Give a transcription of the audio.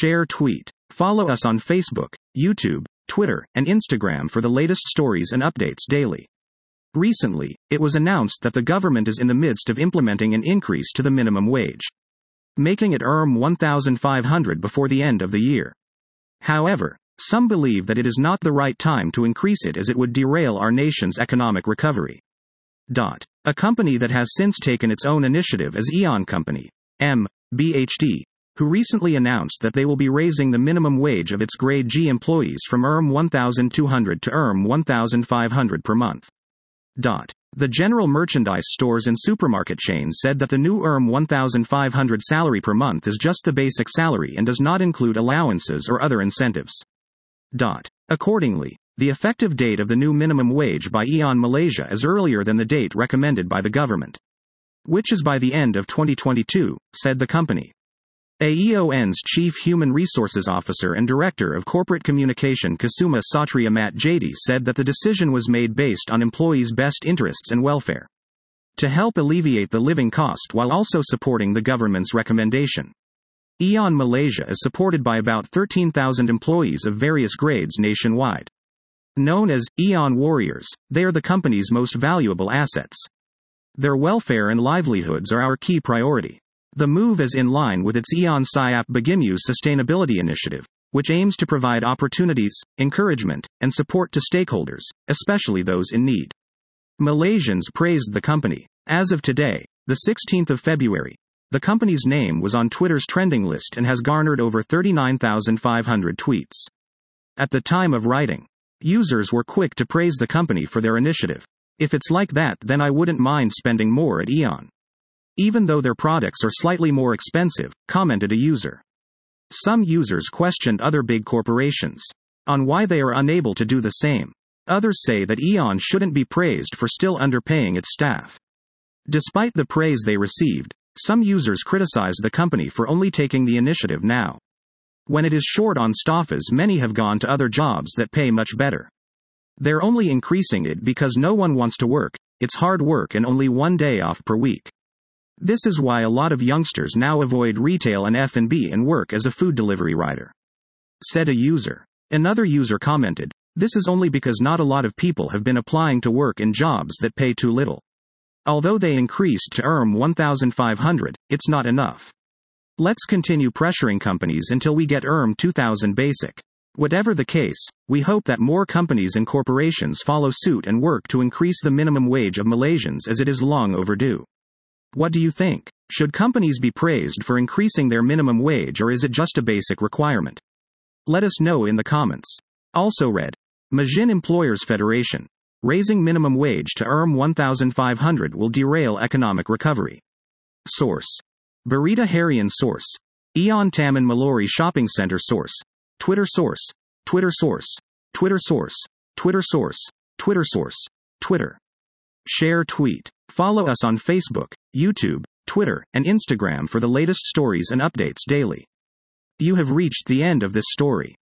Share tweet. Follow us on Facebook, YouTube, Twitter, and Instagram for the latest stories and updates daily. Recently, it was announced that the government is in the midst of implementing an increase to the minimum wage, making it $1,500 before the end of the year. However, some believe that it is not the right time to increase it as it would derail our nation's economic recovery. A company that has since taken its own initiative is Aeon Company, BHT, who recently announced that they will be raising the minimum wage of its Grade G employees from $1,200 to $1,500 per month. The general merchandise stores and supermarket chains said that the new $1,500 salary per month is just the basic salary and does not include allowances or other incentives. Accordingly, the effective date of the new minimum wage by Aeon Malaysia is earlier than the date recommended by the government, which is by the end of 2022, said the company. AEON's Chief Human Resources Officer and Director of Corporate Communication Kusuma Satria Mat Jady said that the decision was made based on employees' best interests and welfare, to help alleviate the living cost while also supporting the government's recommendation. Aeon Malaysia is supported by about 13,000 employees of various grades nationwide. Known as Aeon Warriors, they are the company's most valuable assets. Their welfare and livelihoods are our key priority. The move is in line with its Aeon Siap Bagimu's sustainability initiative, which aims to provide opportunities, encouragement, and support to stakeholders, especially those in need. Malaysians praised the company. As of today, the 16th of February, the company's name was on Twitter's trending list and has garnered over 39,500 tweets. At the time of writing, users were quick to praise the company for their initiative. If it's like that, then I wouldn't mind spending more at Aeon, even though their products are slightly more expensive, commented a user. Some users questioned other big corporations on why they are unable to do the same. Others say that Aeon shouldn't be praised for still underpaying its staff. Despite the praise they received, some users criticized the company for only taking the initiative now, when it is short on staff, as many have gone to other jobs that pay much better. They're only increasing it because no one wants to work. It's hard work and only one day off per week. This is why a lot of youngsters now avoid retail and F&B and work as a food delivery rider, said a user. Another user commented, "This is only because not a lot of people have been applying to work in jobs that pay too little. Although they increased to $1,500, it's not enough. Let's continue pressuring companies until we get $2,000 basic." Whatever the case, we hope that more companies and corporations follow suit and work to increase the minimum wage of Malaysians, as it is long overdue. What do you think? Should companies be praised for increasing their minimum wage, or is it just a basic requirement? Let us know in the comments. Also read, Majin Employers Federation. Raising minimum wage to $1,500 will derail economic recovery. Source: Berita Harian. Source: Aeon Taman Mallory Shopping Center. Source: Twitter. Source: Twitter. Source: Twitter. Source: Twitter. Source: Twitter. Source: Twitter. Share tweet. Follow us on Facebook, YouTube, Twitter, and Instagram for the latest stories and updates daily. You have reached the end of this story.